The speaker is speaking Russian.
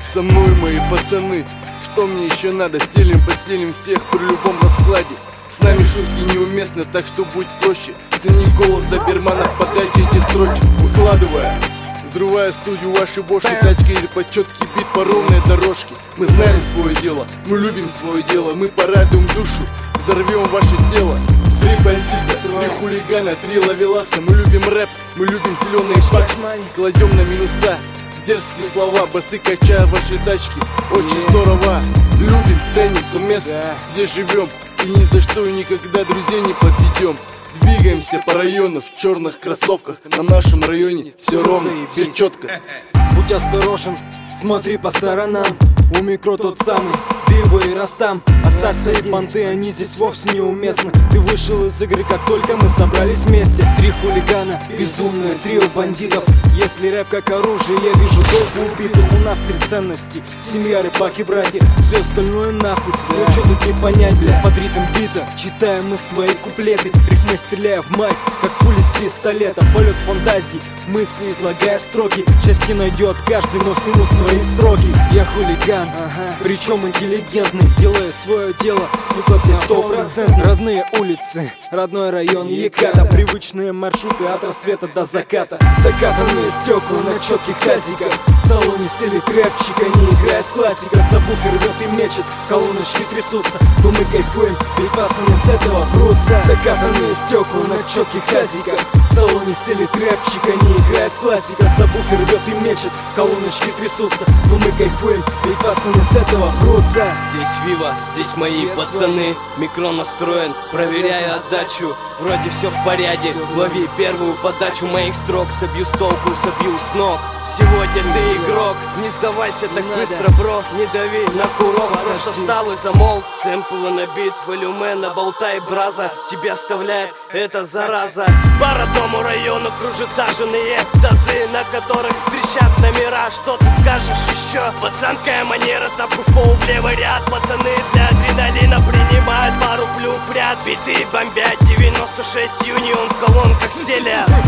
Со мной мои пацаны, что мне еще надо? Стелим, постелим всех при любом раскладе. С нами шутки неуместны, так что будь проще. Цени голос доберманов, подайте эти строчки. Выкладывая, взрывая студию, ваши бошки, тачки или под четкий бит по ровной дорожке. Мы знаем свое дело, мы любим свое дело. Мы порадуем душу, взорвем ваше тело. 3 бандита, 3 хулигана, 3 ловеласа. Мы любим рэп, мы любим зеленые баксы. Кладем на минуса дерзкие слова, басы качая ваши тачки. Очень здорово, любим, ценим то место, где живем. И ни за что и никогда друзей не подведем. Двигаемся по району в черных кроссовках. На нашем районе все ровно, все четко. Будь осторожен, смотри по сторонам. У микро тот самый, ты его и растам. Оставь свои понты, они здесь вовсе неуместны. Ты вышел из игры, как только мы собрались вместе. 3 хулигана, безумное трио бандитов. Если рэп как оружие, я вижу толпу убитых. У нас 3 ценности: семья, рыбаки, братья. Все остальное нахуй, ну что тут не понять, бля. Под ритм бита читаем мы свои куплеты. Рифмой стреляя в майк, как пули с пистолета. Полет фантазий, мысли излагая в строки. Счастье найдет каждый, но всему свои сроки. Я хулиган, причем интеллигентный. Делаю свое дело с выплатой 100%. Родные улицы, родной район Еката. Привычные маршруты от рассвета до заката. Закатанные стекла на четких тазиках. В салоне стелит рэпчик, а не играет классика. Сабвуфер рвет и мечет, колоночки трясутся. Но мы кайфуем, ведь пацаны с этого прутся. Закатанные стекла на четких тазиках. В салоне стелит рэпчик, а не играет классика. Сабвуфер рвет и мечет, колоночки трясутся. Но мы кайфуем, ведь пацаны с этого прутся. Здесь Вива, здесь мои пацаны. Микро настроен, проверяю отдачу. Вроде все в порядке, лови первую подачу моих строк. Собью с толку, собью с ног. Сегодня ты игрок, не сдавайся так быстро, бро. Не дави на курок, просто встал и замолк. Сэмплы на бит, волюме на болтай браза. Тебя вставляет эта зараза. По родному району кружат саженные тазы, на которых трещат номера. Что ты скажешь еще? Пацанская манера, тапку в пол в левый ряд. Пацаны для адреналина принимают пару плюх в ряд. Биты бомбят, 96 юнион в колонках стеля.